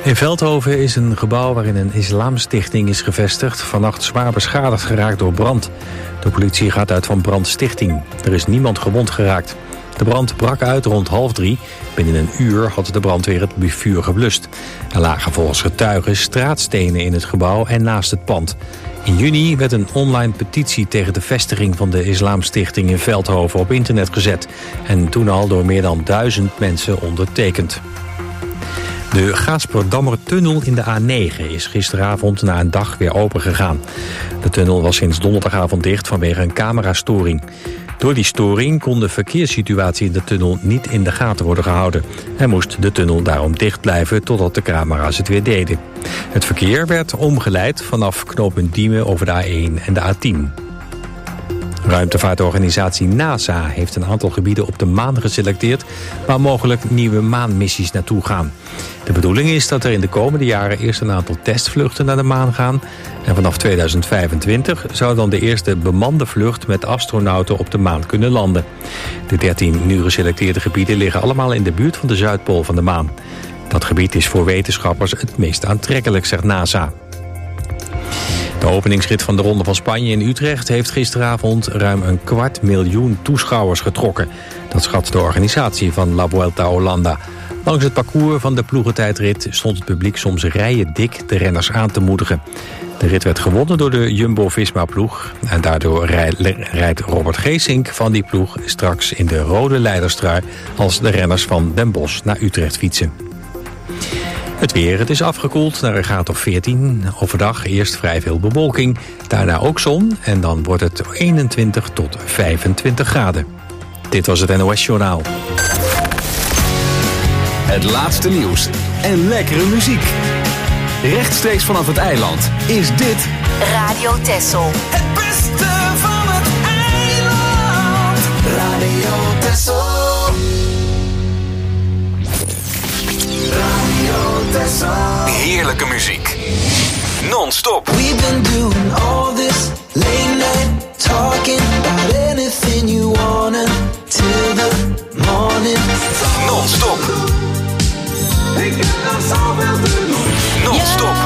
In Veldhoven is een gebouw waarin een islamstichting is gevestigd vannacht zwaar beschadigd geraakt door brand. De politie gaat uit van brandstichting. Er is niemand gewond geraakt. De brand brak uit rond 2:30. Binnen een uur had de brandweer het vuur geblust. Er lagen volgens getuigen straatstenen in het gebouw en naast het pand. In juni werd een online petitie tegen de vestiging van de Islamstichting in Veldhoven op internet gezet. En toen al door meer dan 1000 mensen ondertekend. De Gaasperdammertunnel in de A9 is gisteravond na een dag weer opengegaan. De tunnel was sinds donderdagavond dicht vanwege een camerastoring. Door die storing kon de verkeerssituatie in de tunnel niet in de gaten worden gehouden. En moest de tunnel daarom dicht blijven totdat de camera's het weer deden. Het verkeer werd omgeleid vanaf knooppunt Diemen over de A1 en de A10. Ruimtevaartorganisatie NASA heeft een aantal gebieden op de maan geselecteerd waar mogelijk nieuwe maanmissies naartoe gaan. De bedoeling is dat er in de komende jaren eerst een aantal testvluchten naar de maan gaan. En vanaf 2025 zou dan de eerste bemande vlucht met astronauten op de maan kunnen landen. De 13 nu geselecteerde gebieden liggen allemaal in de buurt van de Zuidpool van de maan. Dat gebied is voor wetenschappers het meest aantrekkelijk, zegt NASA. De openingsrit van de Ronde van Spanje in Utrecht heeft gisteravond ruim 250.000 toeschouwers getrokken. Dat schat de organisatie van La Vuelta a Holanda. Langs het parcours van de ploegentijdrit stond het publiek soms rijen dik de renners aan te moedigen. De rit werd gewonnen door de Jumbo-Visma-ploeg. En daardoor rijdt Robert Geesink van die ploeg straks in de rode leiderstrui als de renners van Den Bosch naar Utrecht fietsen. Het weer, het is afgekoeld naar een graad of 14. Overdag eerst vrij veel bewolking, daarna ook zon en dan wordt het 21 tot 25 graden. Dit was het NOS Journaal. Het laatste nieuws en lekkere muziek. Rechtstreeks vanaf het eiland is dit Radio Texel. Het beste van het eiland. Radio Texel. Radio Texel. heerlijke muziek. Non-stop. We've been doing all this late night talking about anything you wanna till the morning. Non-stop. Non-stop.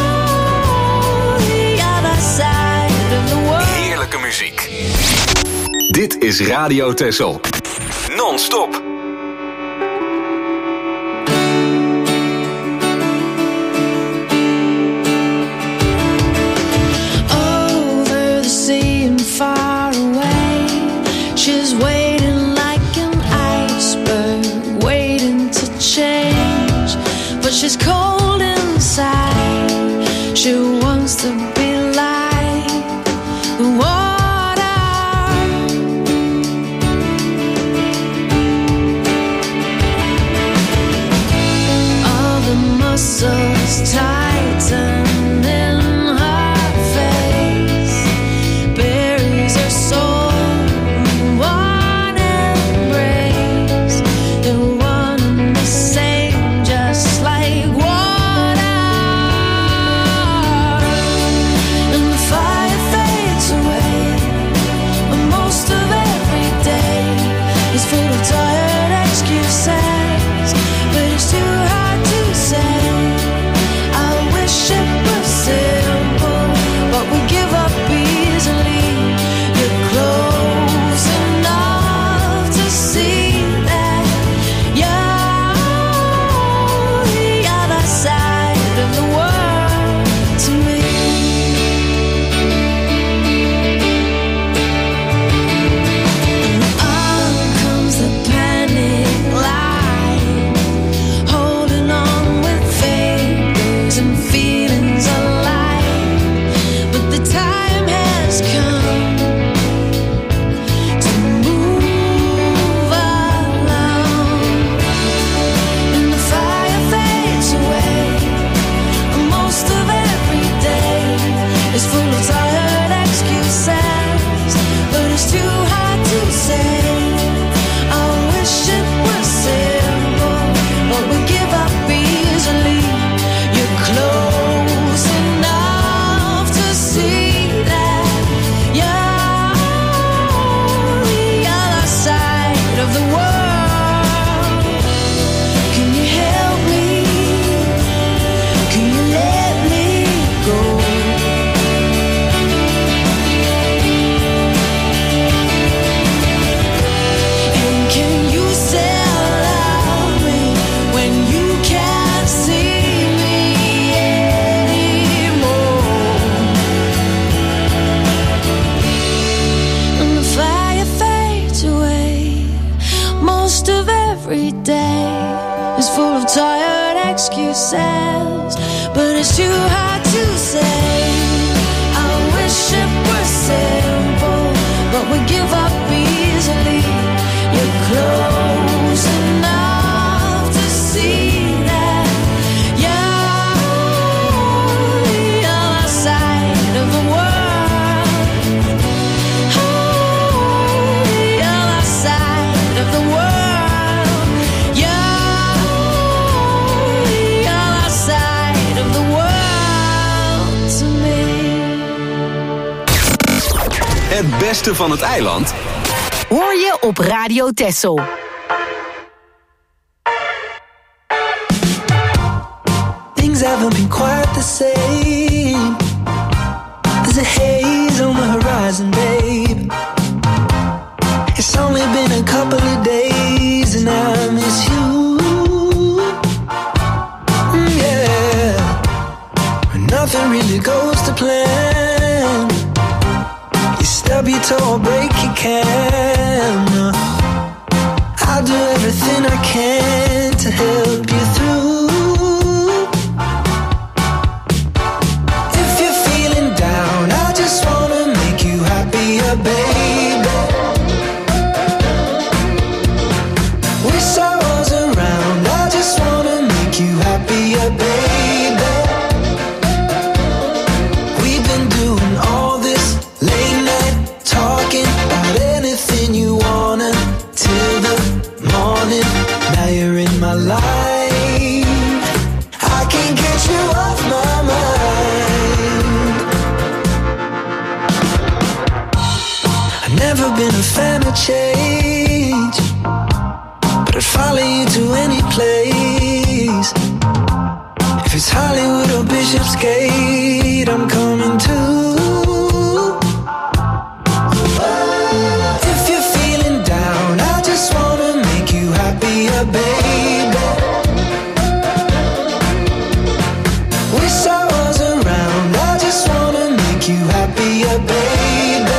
Heerlijke muziek. Dit is Radio Texel. Non-stop. Over the sea and far away, she's waiting like an iceberg, waiting to change. But she's cold inside. She wants to be like the water. All the muscles tighten in her face, buries her soul in one embrace. They're one and the same, just like water. And the fire fades away, but most of every day is full of tired excuses. But it's too hard to say I says, but it's too hard to say. I wish it were simple, but we give up easily. You're close enough to see that you're the other side of the world. Oh, the other side of the world. You're the other side of the world to me. Het beste van het eiland hoor je op Radio Texel. Things haven't been quite the same. There's a haze on the horizon, babe. It's only been a couple of days and I miss you. Yeah, nothing really goes to plan. You stub your toe or break your can. I'll do everything I can to help you through. If you're feeling down, I just wanna make you happier, baby. Wish I was around, I just wanna make you happier, baby. We've been doing all this late night talking about anything you wanna till the morning. Now you're in my life, I can't get you off my mind. I've never been a fan of change, but I'd follow you to any place. If it's Hollywood or Bishopsgate, I'm coming too. If you're feeling down, I just wanna make you happier, baby. Wish I was around, I just wanna make you happier, baby.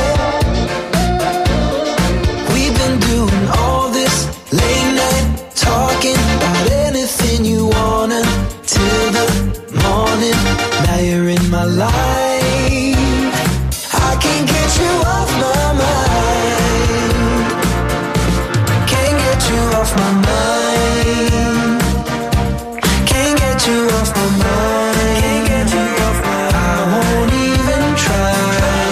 We've been doing all this late night talking about anything you wanna till the morning. Now you're in my life, I can't get you off my mind. Can't get you off my mind. Can't get you off my mind. Can't get you off my mind. I won't even try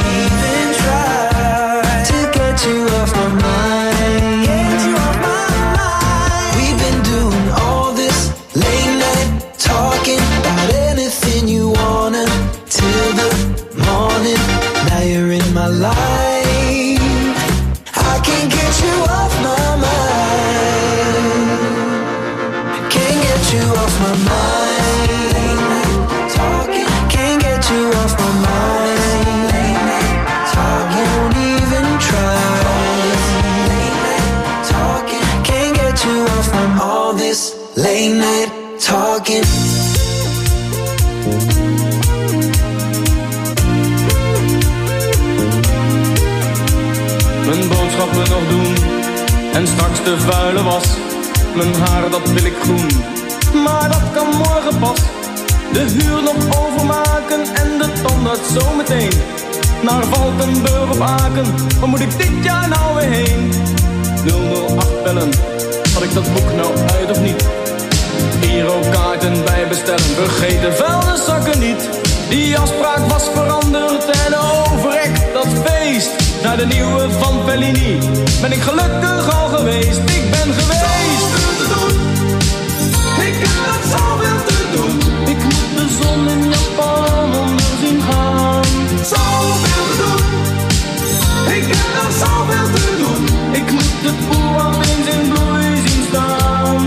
to get you off my mind. Get you off my mind. We've been doing all this late night talking about anything you wanna till the morning. Now you're in my life, I can't get you off my mind. Can't get you off my mind. Talking, can't get you off my mind. I won't even try. Talking, can't get you off my mind. All this late night talking. Mijn boodschappen nog doen en straks de vuile was. Mijn haar dat wil ik groen, maar dat kan morgen pas. De huur nog overmaken en de tandarts zometeen. Naar Valkenburg op Aken, waar moet ik dit jaar nou weer heen? 008 bellen, had ik dat boek nou uit of niet? Girokaarten bij bestellen, vergeet de vuilniszakken niet. Die afspraak was veranderd en overrekt dat feest. Naar de nieuwe van Bellini ben ik gelukkig al geweest. Ik ben geweest. Zoveel te doen. Ik heb nog zoveel te doen. Ik moet de zon in Japan onder zien gaan. Zoveel te doen. Ik heb nog zoveel te doen. Ik moet het oerwoud eens in bloei zien staan.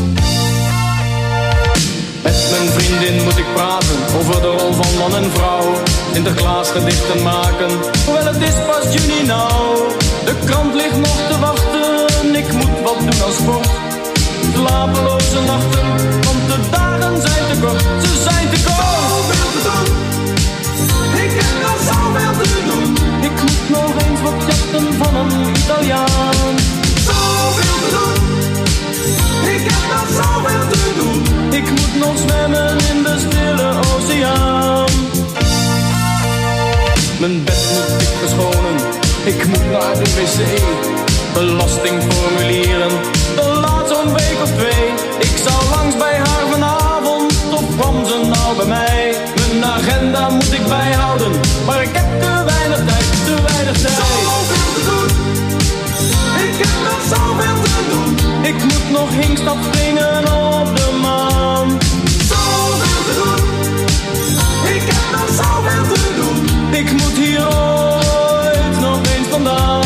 Met mijn vriendin moet ik praten over de rol van man en vrouw. Sinterklaas gedichten maken, hoewel het is pas juni nou. De krant ligt nog te wachten, ik moet wat doen als sport. Slapeloze nachten, want de dagen zijn te kort, ze zijn te kort. Zoveel te doen, ik heb nog zoveel te doen. Ik moet nog eens wat jachten van een Italiaan. Zoveel te doen, ik heb nog zoveel te doen. Ik moet moet nog zwemmen in de stille oceaan. Mijn bed moet ik verschonen, ik moet naar de wc. Belastingformulieren, dat laat zo'n week of 2. Ik zou langs bij haar vanavond, of kwam ze nou bij mij? Mijn agenda moet ik bijhouden, maar ik heb te weinig tijd, te weinig tijd. Zoveel te doen, ik heb nog zoveel te doen. Ik moet nog hinkstap springen op de maan. Zoveel te doen, ik heb nog zoveel te doen. Ik moet hier ooit nog eens vandaan.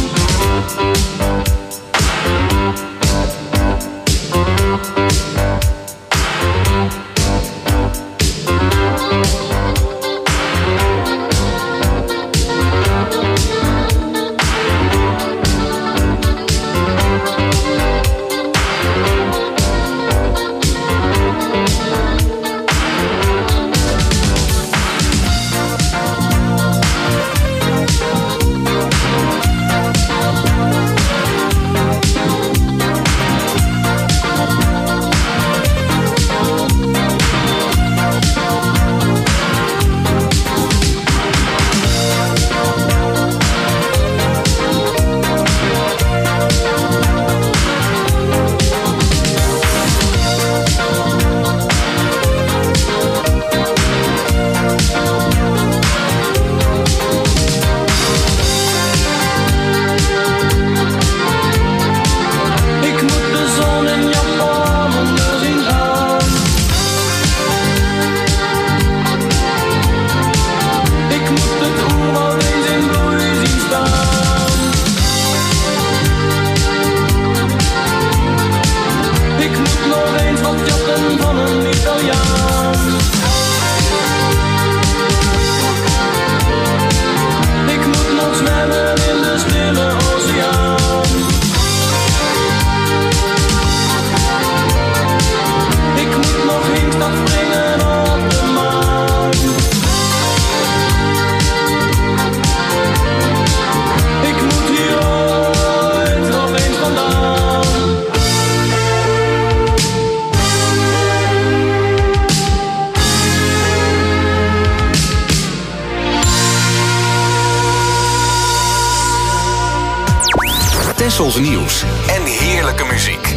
Tessels nieuws en heerlijke muziek.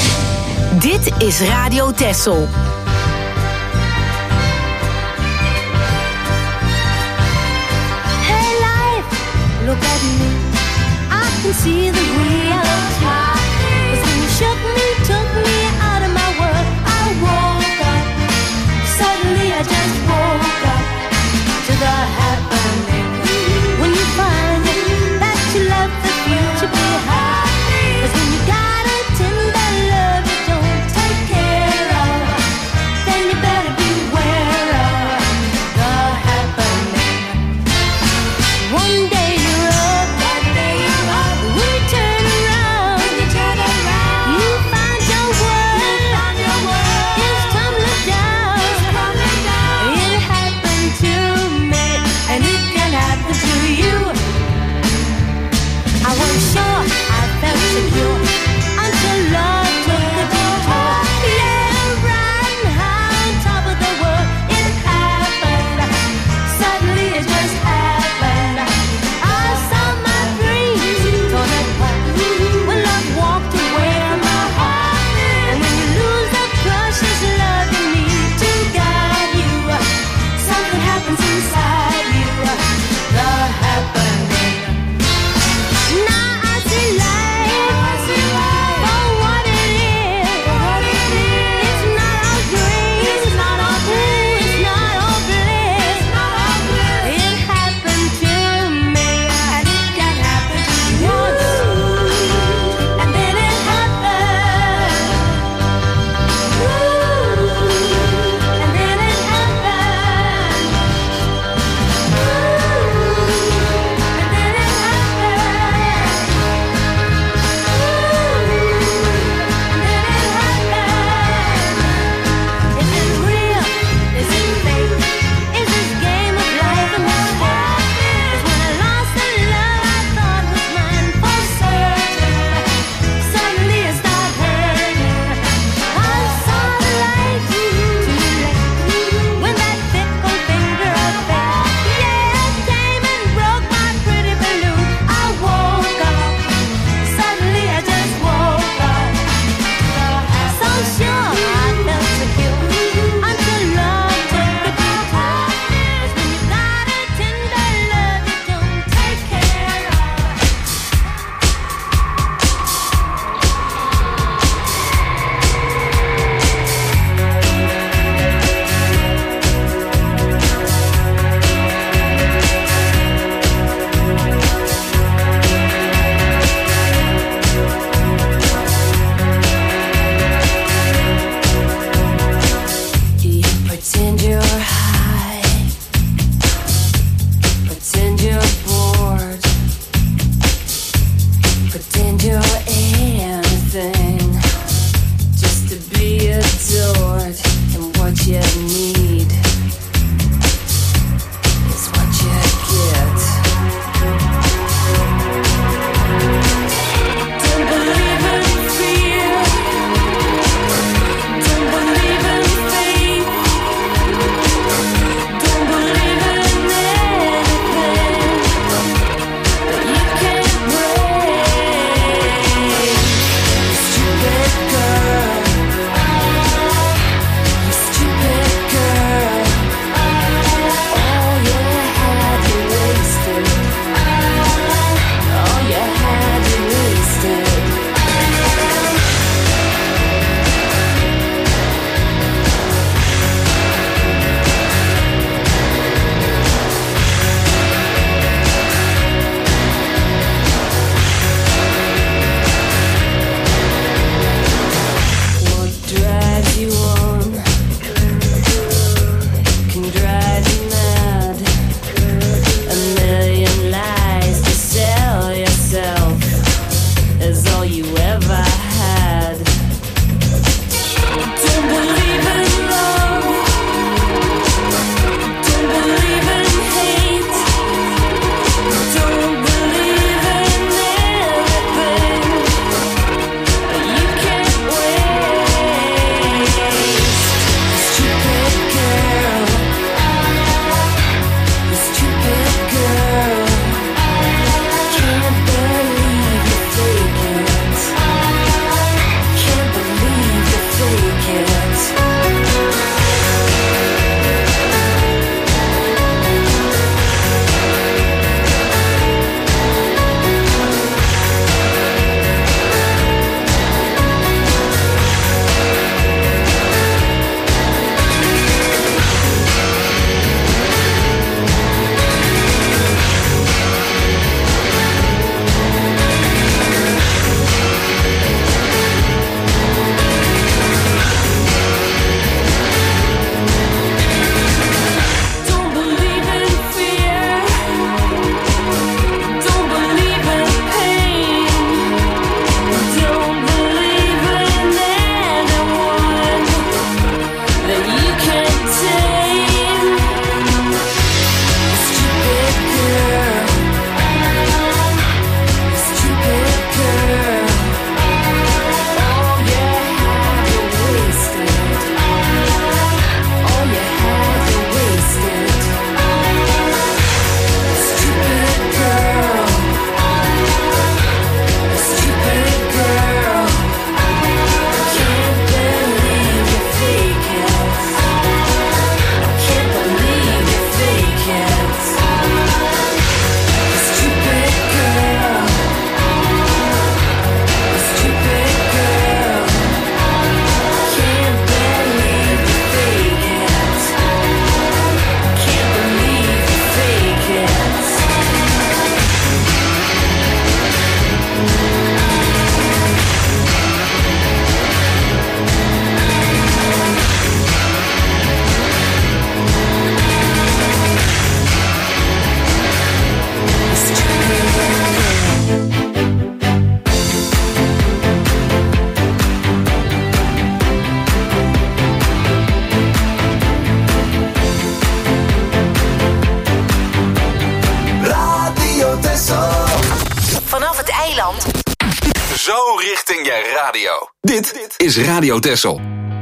Dit is Radio Tessel. Hey life, look at me. I can see the reality. 'Cause when you shook me, took me out of my world, I woke up. Suddenly I just woke up to the happening. When you find that you left the future behind. 'Cause when you got a tender love you don't take care of, then you better beware of the happening. One day you're up, when you turn you need is what you get. Don't believe in fear. Don't believe in faith. Don't believe in anything that you can't break. Stupid girl. Stupid girl. All you had you wasted. All you had you wasted. What drives you on can drive you mad. A million lies to sell yourself is all you ever had. Don't believe in love. Don't believe in hate. Don't believe in anything that you can't waste. Stupid girl. Stupid girl. Can't believe you fake it. Can't believe you fake it. Don't believe in fear. Don't believe in pain. Don't believe in anyone that you can't tame. Stupid girl. Stupid girl. All you had you wasted. All you had you wasted. Stupid girl. Stupid girl. Can't believe you fake it. Can't believe you fake it. Stupid girl. Stupid girl. Can't believe you fake it. Can't believe you fake it. Radio Texel. Vanaf het eiland. Zo richting je radio. Dit is Radio Texel.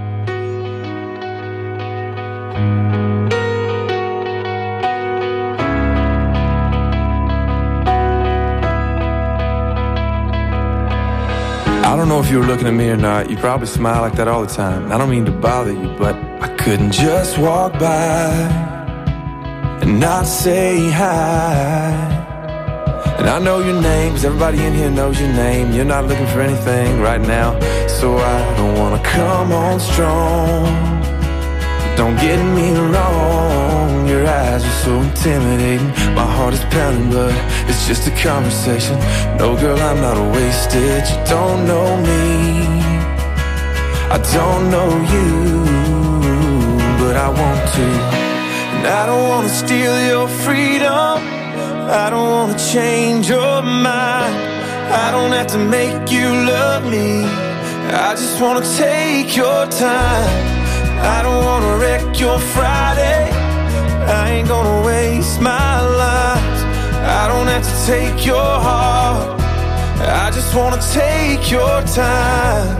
I don't know if you were looking at me or not. You probably smile like that all the time. I don't mean to bother you, but I couldn't just walk by and not say hi. And I know your name, 'cause everybody in here knows your name. You're not looking for anything right now, so I don't wanna come on strong. Don't get me wrong, your eyes are so intimidating. My heart is pounding, but it's just a conversation. No, girl, I'm not wasted. You don't know me, I don't know you, but I want to. And I don't wanna steal your freedom, I don't wanna change your mind. I don't have to make you love me, I just wanna take your time. I don't wanna wreck your Friday. I ain't gonna waste my life. I don't have to take your heart. I just wanna take your time.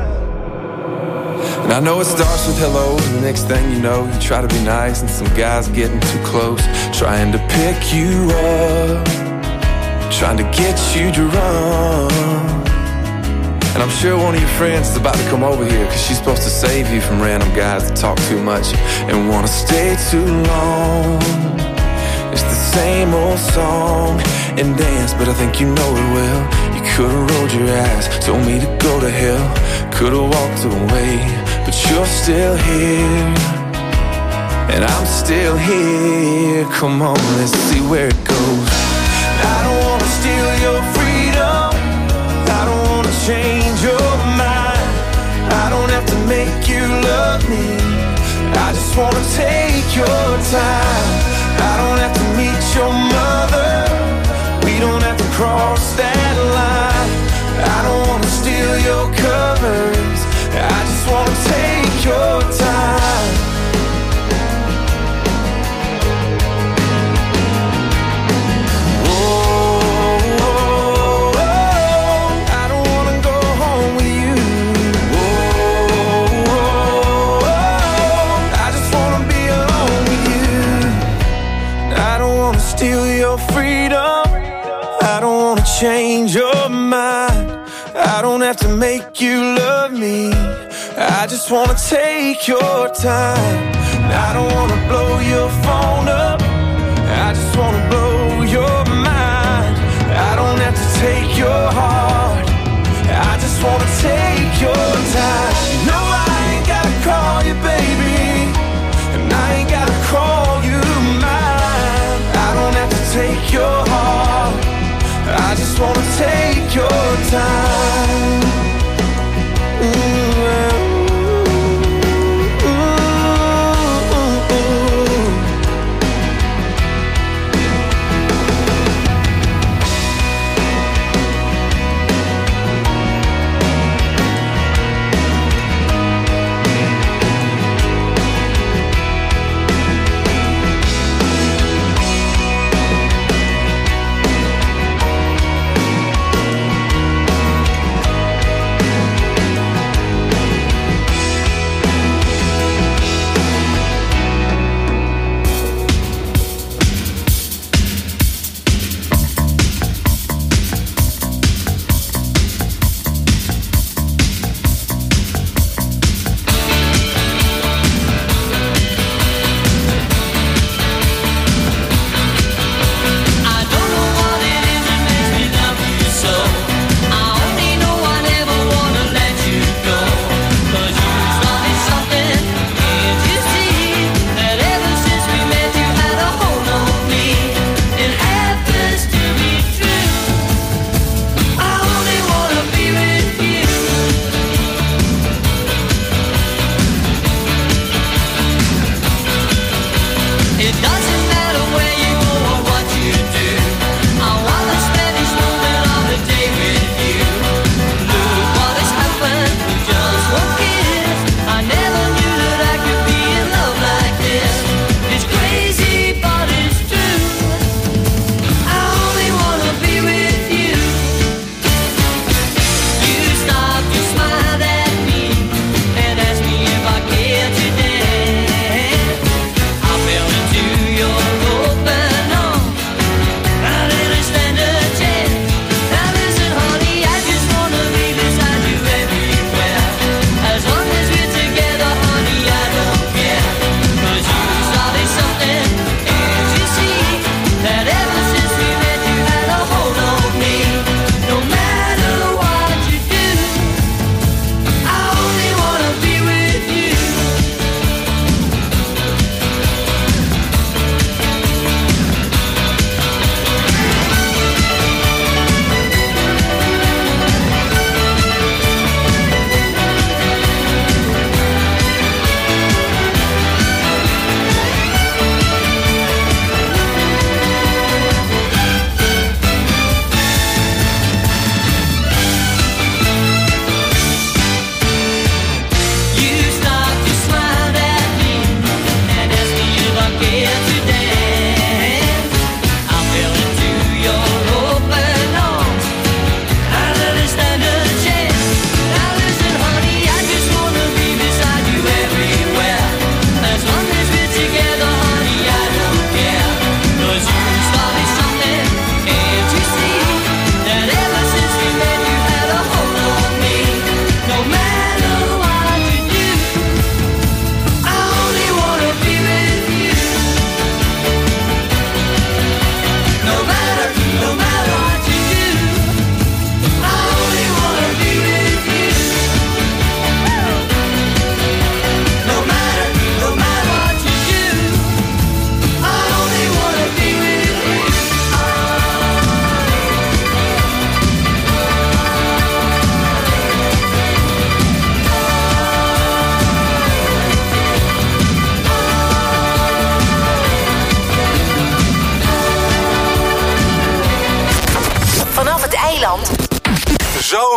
And I know it starts with hello, and the next thing you know, you try to be nice, and some guy's getting too close, trying to pick you up, trying to get you drunk. And I'm sure one of your friends is about to come over here, cause she's supposed to save you from random guys that talk too much and wanna stay too long. It's the same old song and dance, but I think you know it well. You could've rolled your eyes, told me to go to hell, could've walked away, but you're still here, and I'm still here. Come on, let's see where it goes. I don't wanna steal your freedom, I don't wanna change your mind, I don't have to make you love me, I just wanna take your time. I don't have to meet your mother, we don't have to cross that line. I don't wanna steal your covers, I just wanna take your time. Steal your freedom, I don't wanna change your mind, I don't have to make you love me, I just wanna take your time. I don't wanna blow your phone up, I just wanna blow your mind. I don't have to take your heart, I just wanna take your time. No, I ain't gotta call you baby, and I ain't gotta call you mine. I don't have to take your heart, I just wanna take your time.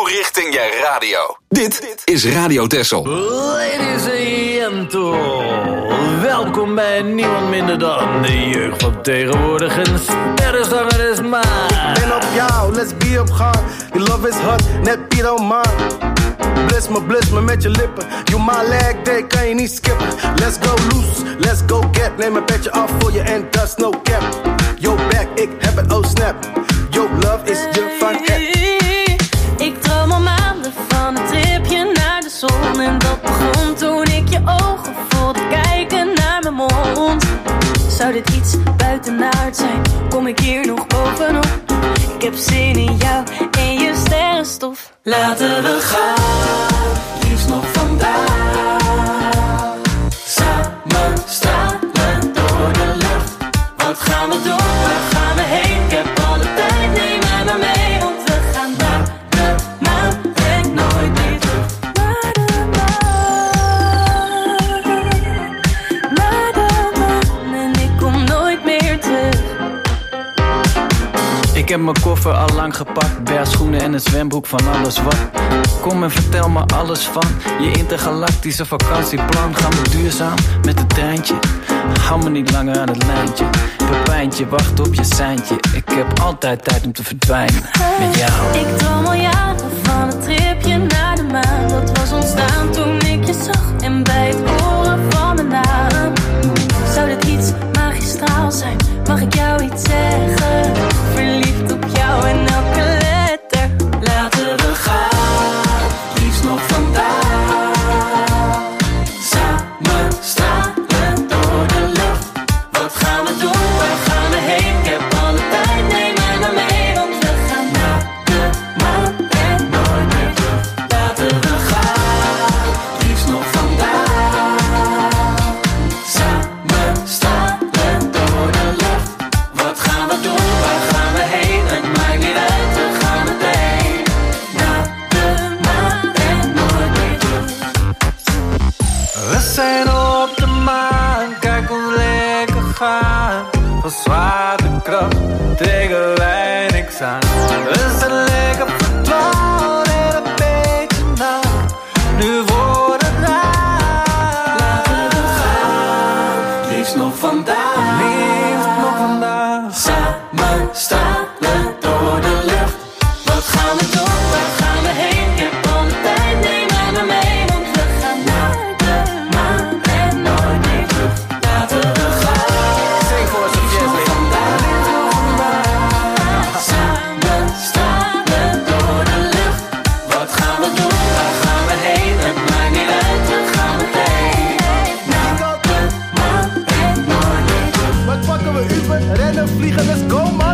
richting je radio. Dit is Radio Texel. Ladies and gentlemen, welkom bij niemand minder dan de jeugd van tegenwoordig. Een sterrenzanger is maar. Ben op jou, let's be op gang. Die love is hot, net Piet Omar. Bliss me met je lippen. You my leg day, kan je niet skippen. Let's go loose, let's go get. Neem een petje af voor je en dat is no cap. Yo back, ik heb het, oh snap. Yo love is je van het. Ik droom al maanden van een tripje naar de zon. En dat begon toen ik je ogen voelde kijken naar mijn mond. Zou dit iets buitenaard zijn? Kom ik hier nog bovenop? Ik heb zin in jou en je sterrenstof. Laten we gaan, liefst nog vandaag. Samen stralen door de lucht. Wat gaan we doen? Waar gaan we heen? Ik heb alle tijd, neem mij maar mee. Want we gaan naar de maan en nooit meer terug. Naar de maan, naar de maan. En ik kom nooit meer terug. Ik heb mijn koffer al lang gepakt, bergschoenen en een zwembroek van alles wat. Kom en vertel me alles van je intergalactische vakantieplan. Gaan we duurzaam met het treintje, hou me niet langer aan het lijntje. Pepijntje, wacht op je seintje, ik heb altijd tijd om te verdwijnen met jou. Ik droom al jaren van een tripje naar de maan. Dat was ontstaan toen ik je zag en bij het horen van mijn naam. Zou dit iets magistraal zijn? Mag ik jou iets zeggen? Verliefd op jou en elke letter. Laten we gaan, liefst nog vandaag. Samen stralen door de lucht. Wat gaan we doen? Waar gaan we heen? Ik heb alle tijd, neem mij maar mee. Want we gaan naar de maan en nooit meer terug. Laten we gaan, liefst nog vandaag. Samen stralen door de lucht. Wat gaan we doen? Waar gaan we heen? Het maakt niet uit, we gaan meteen naar de maan en nooit meer terug. We zijn op de maan, kijk ons lekker gaan. Van zwaartekracht tegen wij niks aan. We zijn lekker verdwaald en een beetje nat. Nu wordt het raar. Laten we gaan, liefst nog vandaag. Liefst nog vandaag. Samen stralen door de lucht. Wat gaan we doen? Waar gaan we heen? Ik heb alle tijd, neem mij maar mee. Want we gaan naar de maan en nooit meer terug. Laten we gaan, Zing voor ons, liefst nog Jessie. vandaag. Samen stralen door de lucht. Wat gaan we doen? Waar gaan we heen? Het maakt niet uit, we gaan meteen naar de maan en nooit meer terug. Wat pakken we Uber, rennen, vliegen, let's go man.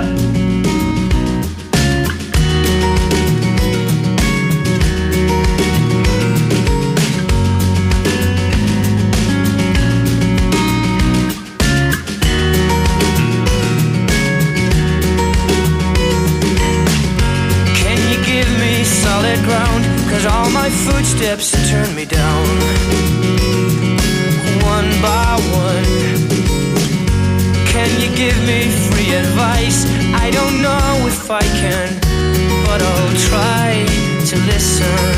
Can you give me solid ground? Cause all my footsteps turn me down. One by one. Can you give me free advice? I don't know if I can, but I'll try to listen.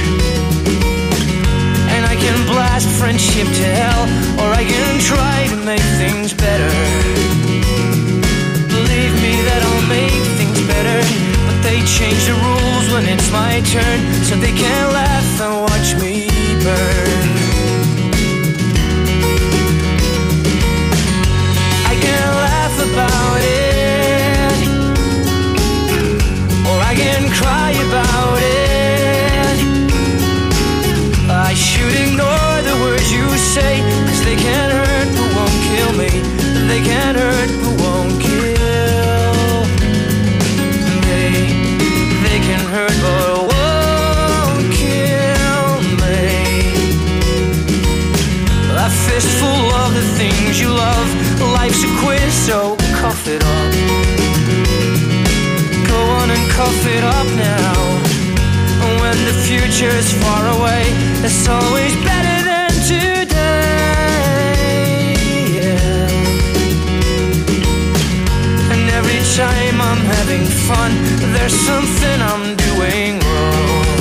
And I can blast friendship to hell, or I can try to make things better. Believe me that I'll make things better, but they change the rules when it's my turn, so they can laugh and watch me burn. I can laugh about it, or I can cry about it. I should ignore the words you say, cause they can't hurt but won't kill me. They can't hurt but won't kill me. They can hurt but won't kill me. A fistful of the things you love. Life's a quiz, so cough it up. Go on and cough it up now. When the future's far away, it's always better than today. Yeah. And every time I'm having fun, there's something I'm doing wrong.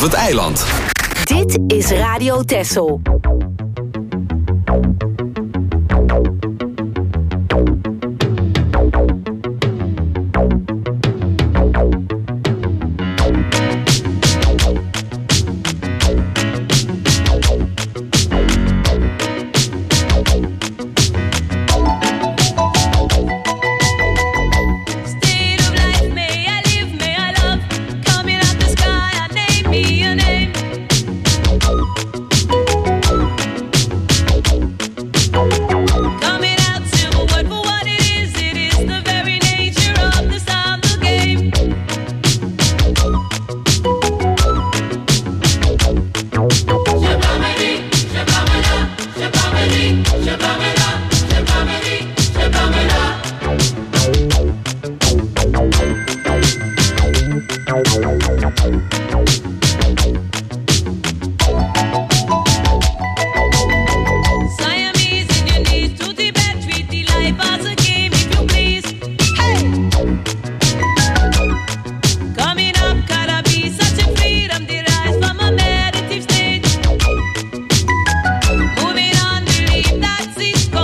vanaf het eiland. Dit is Radio Texel. Moving on, believe that's it.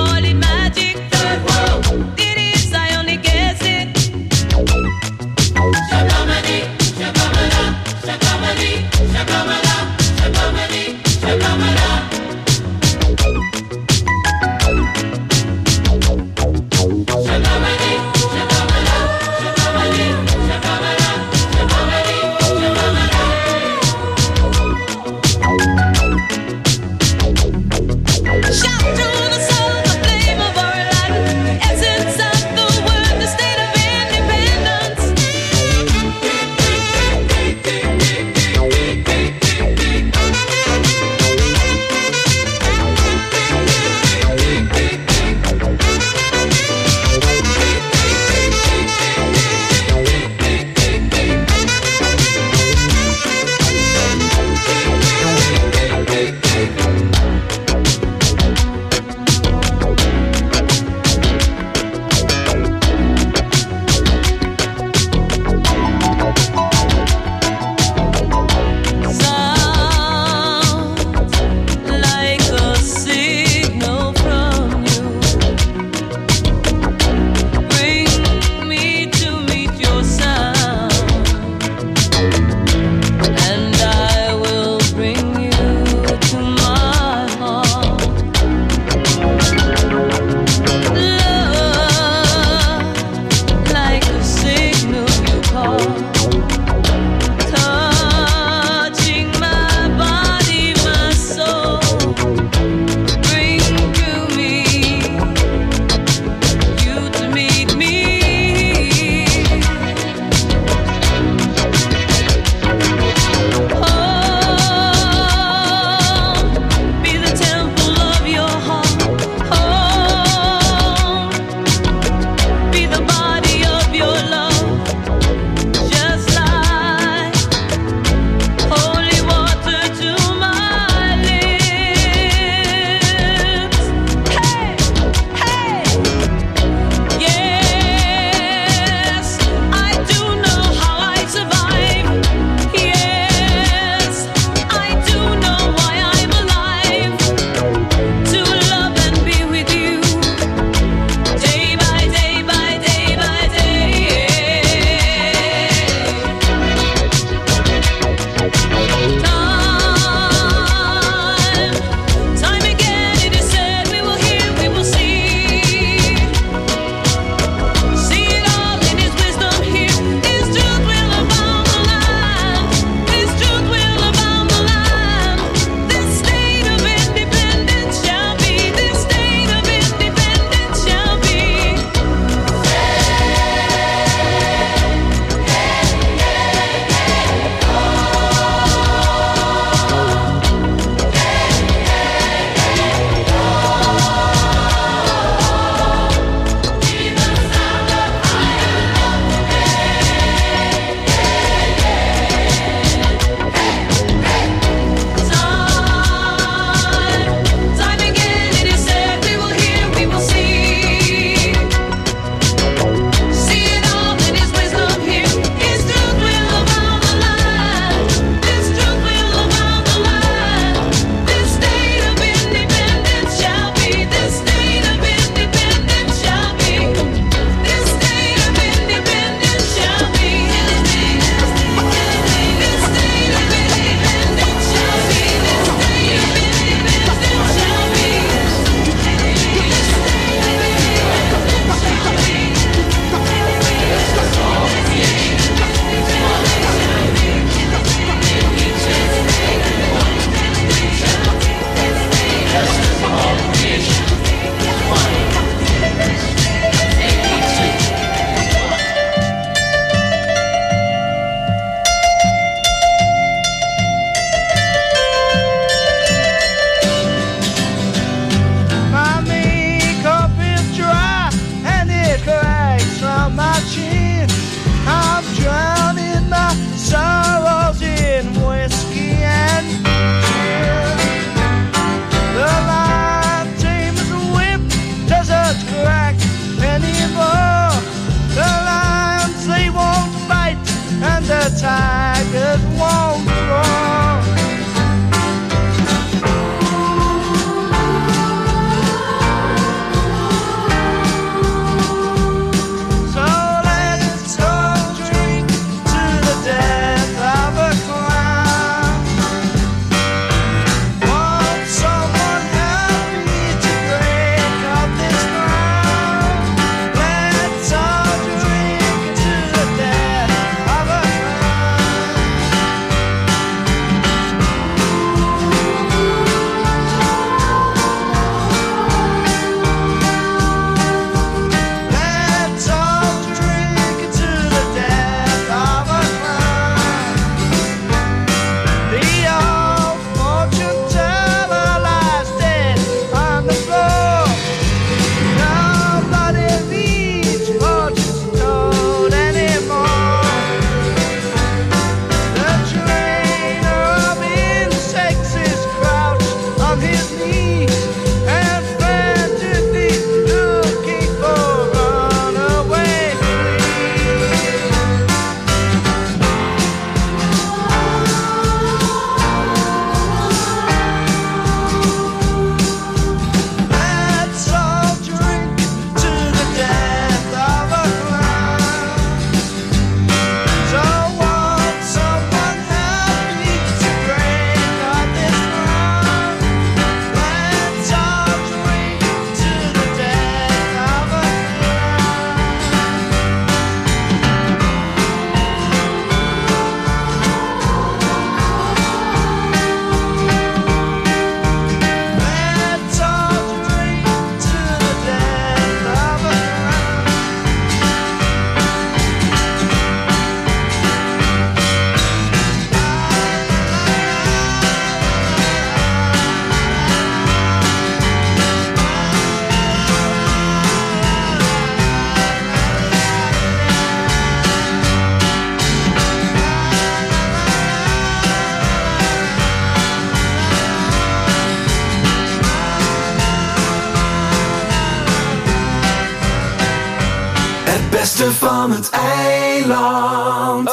beste van het eiland.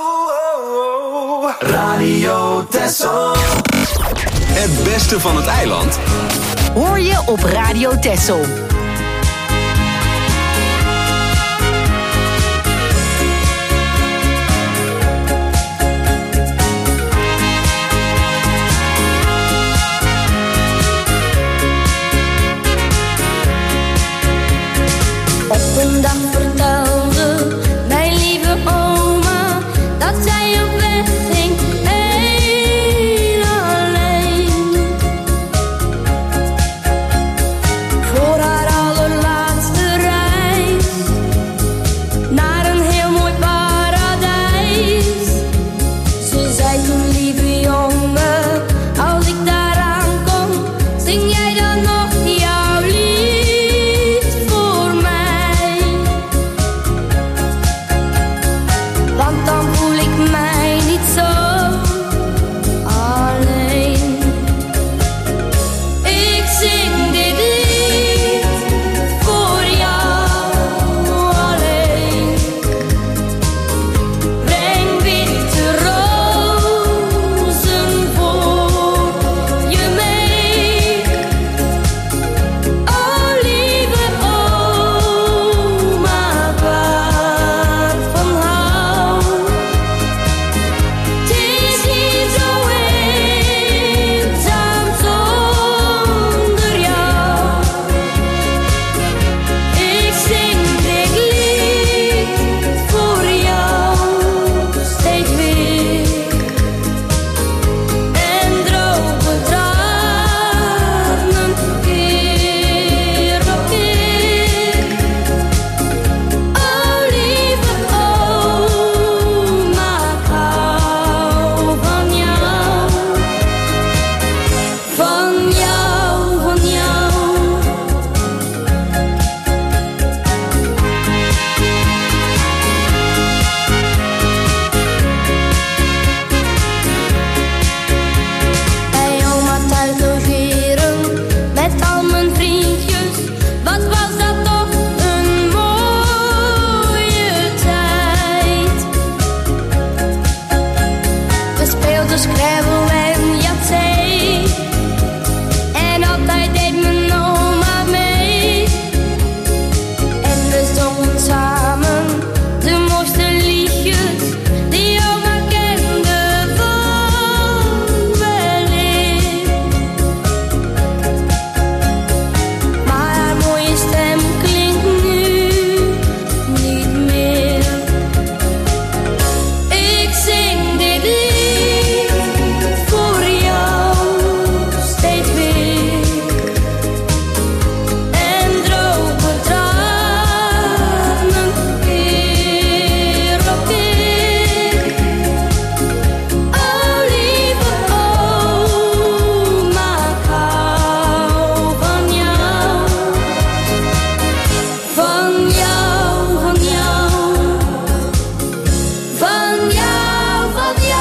Radio Texel. Het beste van het eiland Hoor je op Radio Texel. Op een dag vertelde mijn lieve oma dat zij op weg ging, heel alleen. Voor haar allerlaatste reis naar een heel mooi paradijs. Ze zei toen, lieve jongen, als ik daaraan kom, zing jij dan nog jouw lied voor mij? Want dan voel ik mij niet zo alleen. Ik zing dit lied voor jou alleen. Breng witte rozen voor je mee. O lieve oma, waarvan hou. Het is hier zo eenzaam zonder jou. Ik zing dit lied voor jou steeds weer. En droge tranen keer op keer. O lieve oma, ik hou van jou. Van jou, van jou. Bij oma thuis logeren met al mijn vriendjes. Wat was dat toch een mooie tijd. We speelden Scrabble en Yahtzee. En altijd deed mijn oma mee. En we zongen samen de mooiste liedjes die oma kende van weleer. Maar haar mooie stem klinkt nu niet meer. Ik zing dit lied voor jou steeds weer. En droge tranen keer op keer. O lieve oma, ik hou van jou. Van jou, van jou. Van jou, van jou.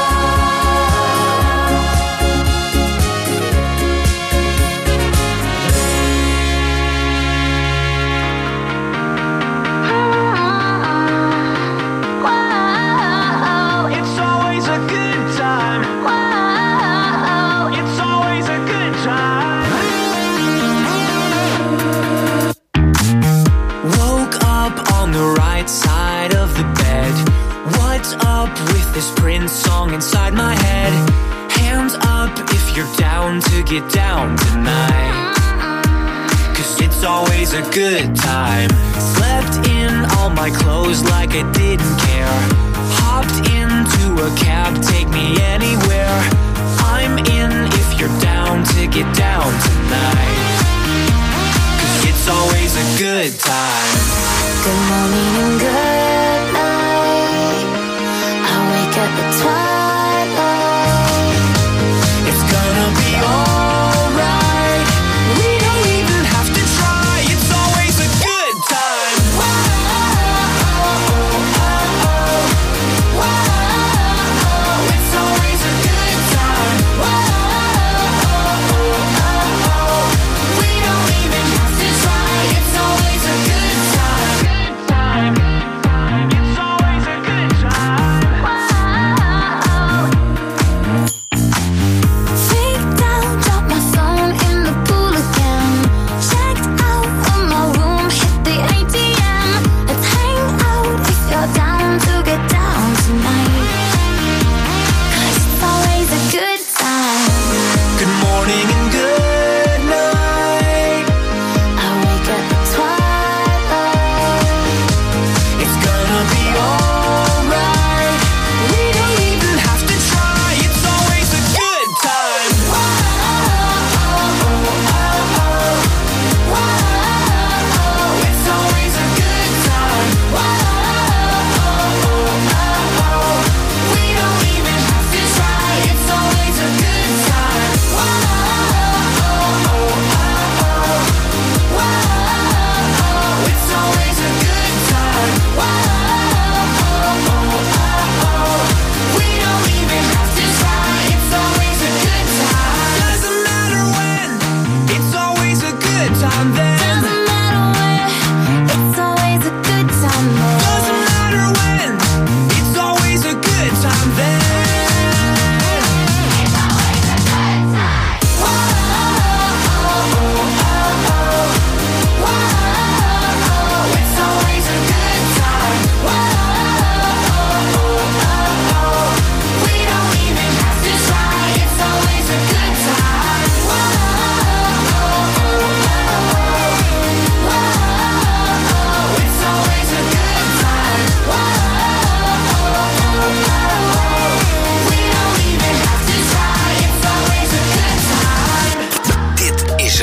Wow, it's always a good time. Wow, it's always a good time. Woke up on the right side of the bed. What's up with this Prince song inside my head? Hands up if you're down to get down tonight. 'Cause it's always a good time. Slept in all my clothes like I didn't care. Hopped into a cab, take me anywhere. I'm in if you're down to get down tonight. 'Cause it's always a good time. Good morning and good night. I wake up at twilight. It's gonna be alright. We don't even have to try. It's always a good time. It's always a good time. We don't even have to try. It's always a good time.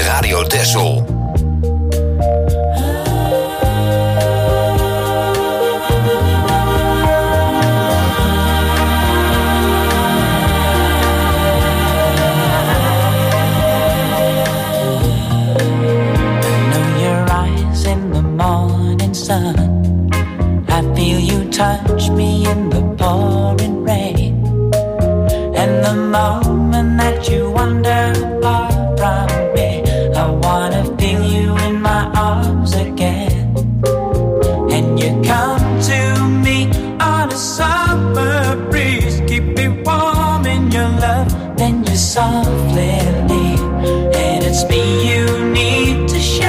Radio Texel. Touch me in the pouring rain, and the moment that you wander far from me, I wanna feel you in my arms again. And you come to me on a summer breeze, keep me warm in your love, then you softly leave, and it's me you need to show.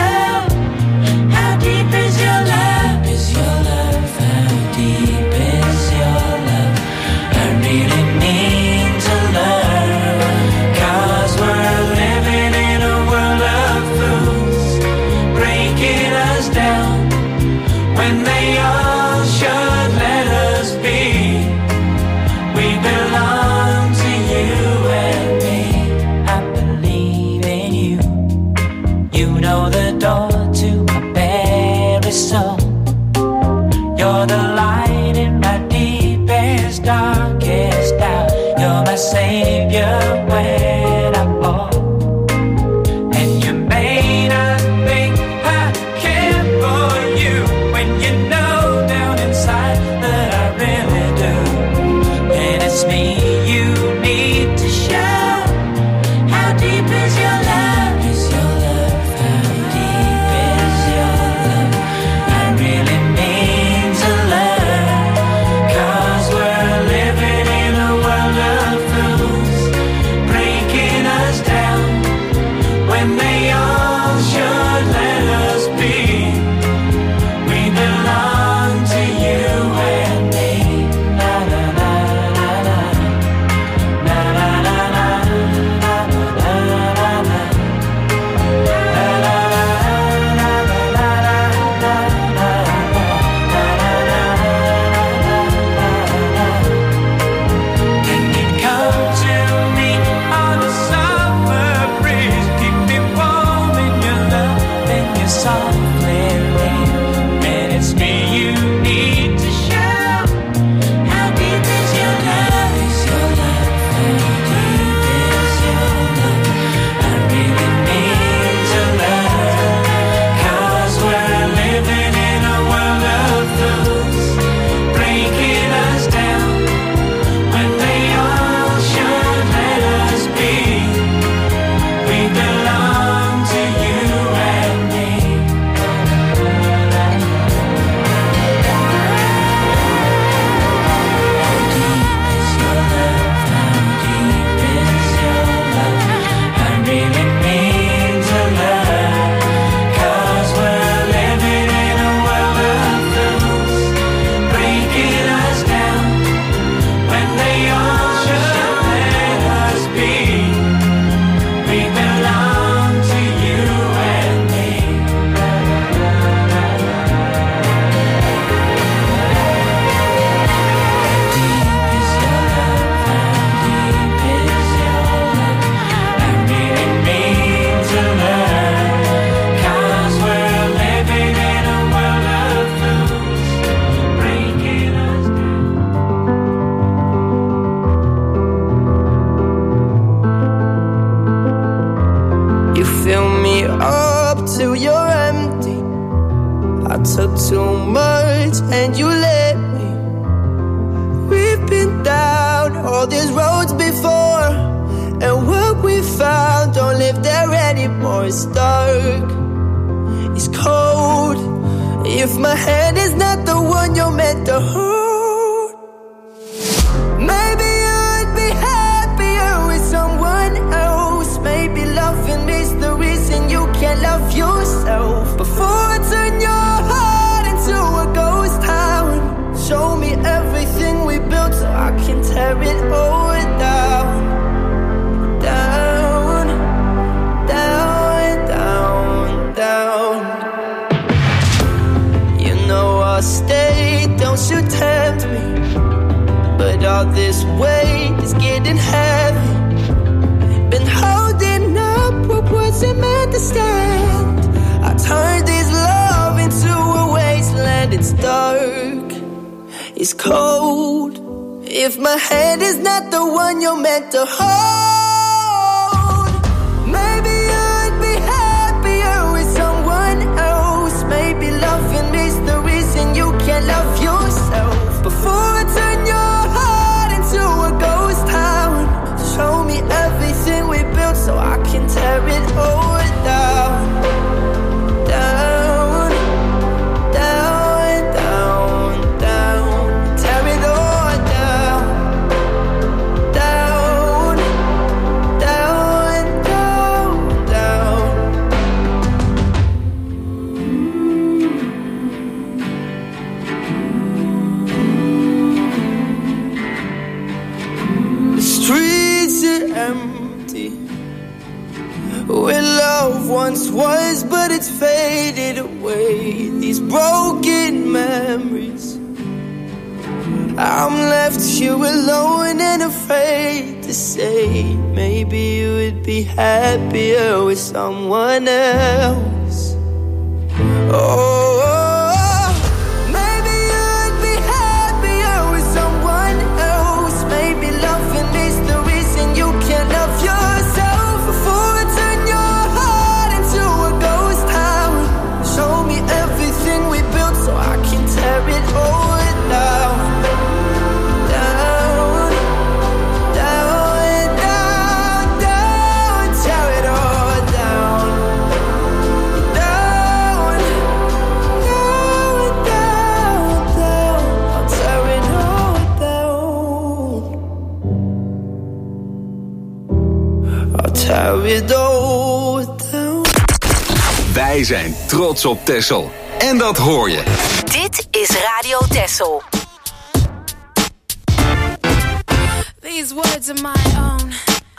How deep is your love? Is your love? How deep is your love? I really need to learn, 'cause we're living in a world of fools, breaking us down when they all should let us be. We belong to you and me. I believe in you. You know the door to my very soul. You're the light in my deepest, darkest doubt. You're my savior when I fall. And you may not think I care for you, when you know down inside that I really do. And it's me you need to show. How deep is your love? Is your love? How deep is your love? I really need to learn, 'cause we're living in a world of fools, breaking us down when they all should let us be. We belong to you and me. Na na na na na. Na na na na. Na na na na. Na na Can you come to me on a summer breeze, keep me warm in your love, then you softly leave, and it's me you need to show. How deep is your love? Is your love? How deep is your love? I really need to learn, 'cause we're living in a world of fools, breaking us down when they all should let us be. We belong to you and me. How deep is your love? How deep is your love? I really need to learn, 'cause we're living in a world of fools, breaking us down when they all should let us be. We belong to you and me. Deep is your love? How deep is your love? I really need to learn, 'cause we're living in a world of fools, breaking us down. You fill me up till you're empty. I took too much and you let me. We've been down all these roads before, and what we found don't live there anymore. It's dark, it's cold. If my hand is not the one you're meant to hold, maybe I'd be happier with someone else. Maybe loving is the reason you can't love yourself. Before I turn your heart into a ghost town, show me everything we built so I can tear it all down. Down, down, down, down. You know I'll stay, don't you tempt me, but all this weight is getting heavy. Been holding up what wasn't meant to stay. is cold. If my hand is not the one you're meant to hold, maybe I'd be happier with someone else. Maybe loving is the reason you can't love yourself. Before I turn your heart into a ghost town, show me everything we built so I can tear it all down. Down, down, down, down. Tear it all down. Down, down, down, down. The streets are empty where love once was, but it's faded away. These broken memories, I'm left here alone and afraid to say, maybe you would be happier with someone else. Oh, maybe you'd be happier with someone else. Maybe loving is the reason you can't love yourself. Before I turn your heart into a ghost town, show me everything we built so I can tear it all down. Down, down, down, down. Tear it all down. Down, down, down, down. I'll tear it all down. I'll tear it all down. Wij zijn trots op Texel. En dat hoor je. Dit is Radio Texel. These words are my own.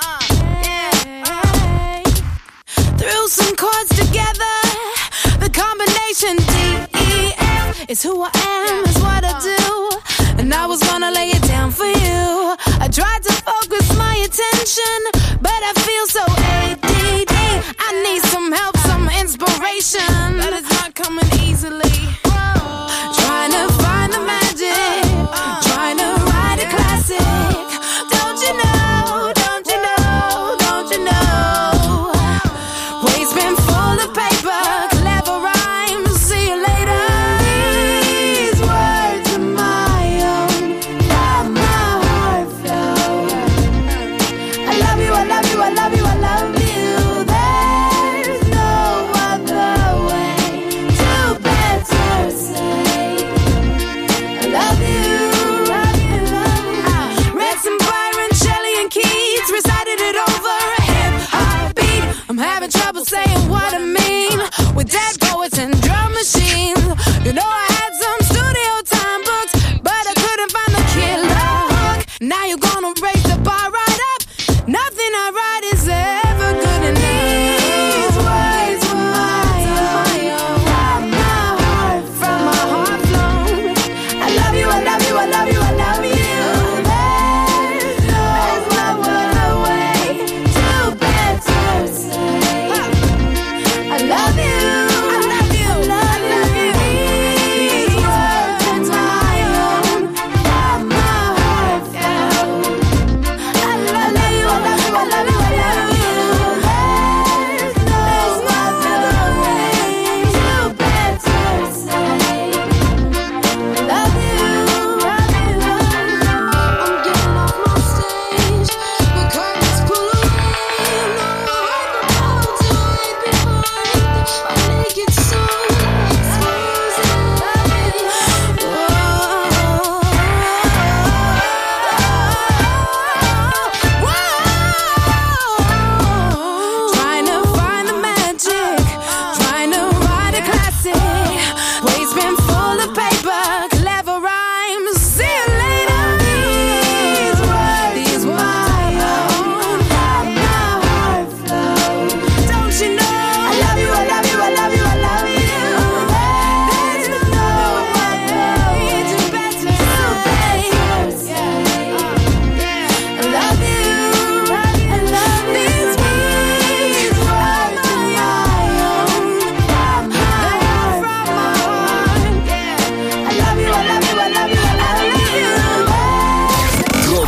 Threw some chords together. The combination D-E-F is who I am, is what I do. And I was gonna lay it down for you. I tried to focus my attention, but I feel so ADD. I need some help, some inspiration, but it's not coming easily. Trying to find the magic, trying to write a classic. Don't you know, don't you know, don't you know? Waste bin full of paper, clever rhymes, see you later. These words are my own, from my heart flow. I love you, I love you, I love you, I love you. There's no other way to better say I love you, love you, love you. Read some Byron, Shelley and Keats, recited it over a hip hop beat. I'm having trouble saying what I mean with dead poets and drum machines. You know I had some studio time books, but I couldn't find the killer hook. Now you're gonna raise the bar right up. Nothing I write is ever good enough. These words were my own, from my heart, from my heart flow. I love you, I love you, I love you, I love you. There's no other way to better say I love you, I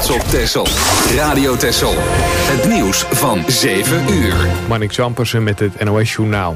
trots op Texel. Radio Texel. Het nieuws van 7 uur. Marnix Ampersen met het NOS Journaal.